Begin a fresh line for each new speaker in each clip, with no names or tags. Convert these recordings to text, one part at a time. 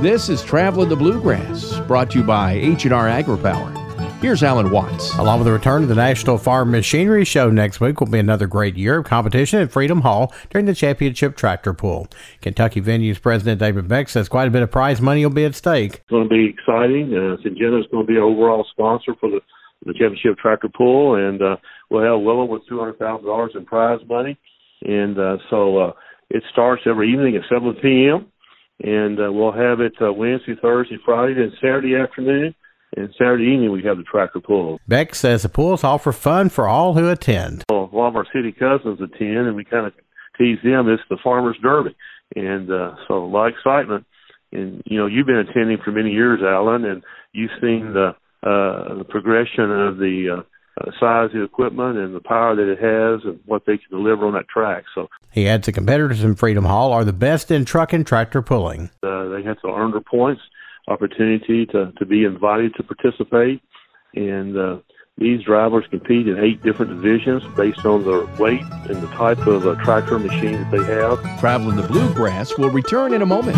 This is Traveling the Bluegrass, brought to you by H&R AgriPower. Here's Alan Watts.
Along with the return of the National Farm Machinery Show next week will be another great year of competition at Freedom Hall during the championship tractor pull. Kentucky Venue's President David Beck says quite a bit of prize money will be at stake.
It's going to be exciting. Syngenta is going to be our overall sponsor for the championship tractor pull, and we'll have well over $200,000 in prize money. And so it starts every evening at 7 p.m., and we'll have it Wednesday, Thursday, Friday, and Saturday afternoon. And Saturday evening, we have the tractor pull.
Beck says the pulls offer fun for all who attend.
Well, a lot of our city cousins attend, and we kind of tease them. It's the Farmers Derby. And so a lot of excitement. And, you know, you've been attending for many years, Alan, and you've seen the progression of the size of the equipment and the power that it has and what they can deliver on that track. So
he adds the competitors in Freedom Hall are the best in truck and tractor pulling.
They have to earn their points, opportunity to be invited to participate, and these drivers compete in 8 different divisions based on their weight and the type of tractor machine that they have.
Traveling the Bluegrass will return in a moment.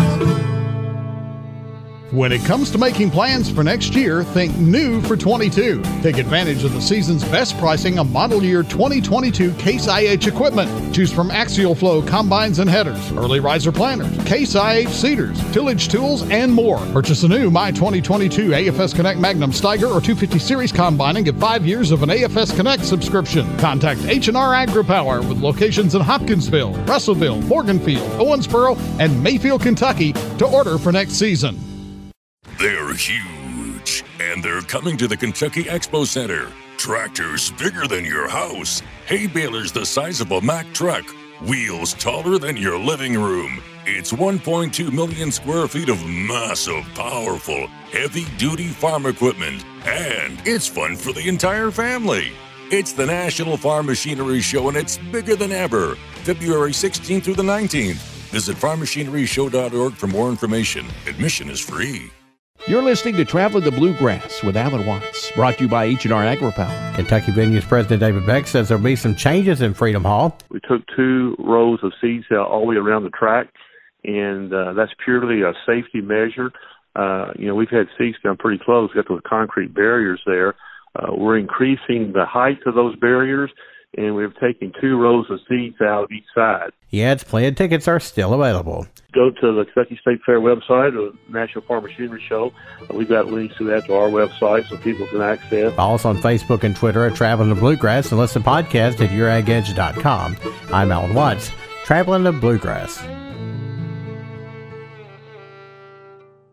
When it comes to making plans for next year, think new for 22. Take advantage of the season's best pricing on model year 2022 Case IH equipment. Choose from Axial Flow combines and headers, early riser planters, Case IH seeders, tillage tools, and more. Purchase a new My 2022 AFS Connect Magnum Steiger or 250 Series combine and get 5 years of an AFS Connect subscription. Contact H&R AgriPower with locations in Hopkinsville, Russellville, Morganfield, Owensboro, and Mayfield, Kentucky to order for next season.
They're huge, and they're coming to the Kentucky Expo Center. Tractors bigger than your house, hay balers the size of a Mack truck, wheels taller than your living room. It's 1.2 million square feet of massive, powerful, heavy-duty farm equipment, and it's fun for the entire family. It's the National Farm Machinery Show, and it's bigger than ever. February 16th through the 19th. Visit farmmachineryshow.org for more information. Admission is free.
You're listening to Traveling the Bluegrass with Alan Watts, brought to you by H&R AgriPower.
Kentucky Venue's President David Beck says there'll be some changes in Freedom Hall.
We took 2 rows of seats out all the way around the track, and that's purely a safety measure. You know, we've had seats down pretty close. We've got those concrete barriers there. We're increasing the height of those barriers, and we've taken 2 rows of seats out of each side.
He adds planned tickets are still available.
Go to the Kentucky State Fair website or National Farm Machinery Show. We've got links to that to our website so people can access.
Follow us on Facebook and Twitter at Traveling the Bluegrass and listen to podcasts at YourAgEdge.com. I'm Alan Watts, Traveling the Bluegrass.